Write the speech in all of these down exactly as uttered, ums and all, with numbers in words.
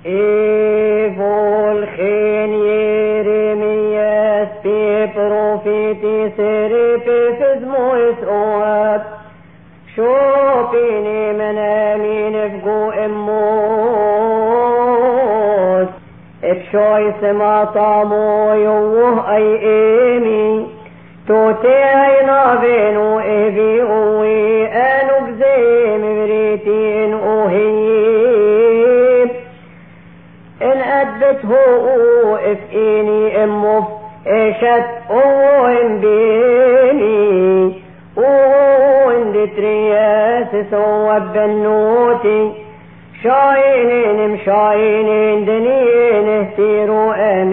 Evil gen Jeremias pe profeti seripefes mois oab shopini men amin efgo emmos efshoy sematamo yoh ay emi tote ay navenu evi owi anugze mevritin ohib إن أدبته إفئيني أمه إشت أوين بيني أوين دترياس سوى بنوتي شاينين مشاينين دنين اهتيروا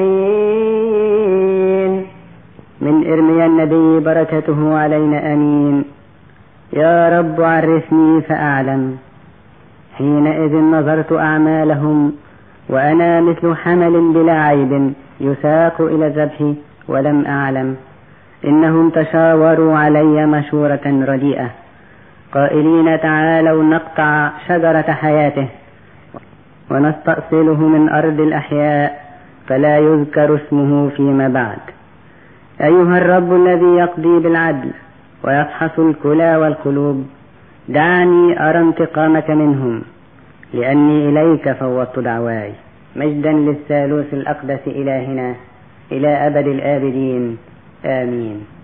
أمين. من إرميا النبي بركته علينا أمين. يا رب عرفني فأعلم. حينئذ نظرت أعمالهم وأنا مثل حمل بلا عيب يساق إلى الذبح ولم أعلم. إنهم تشاوروا علي مشورة رديئة قائلين تعالوا نقطع شجرة حياته ونستأصله من أرض الأحياء فلا يذكر اسمه فيما بعد. أيها الرب الذي يقضي بالعدل ويفحص الكلى والقلوب دعني أرى انتقامك منهم لأني إليك فوضت دعواي. مجدا للثالوث الأقدس إلهنا إلى أبد الآبدين آمين.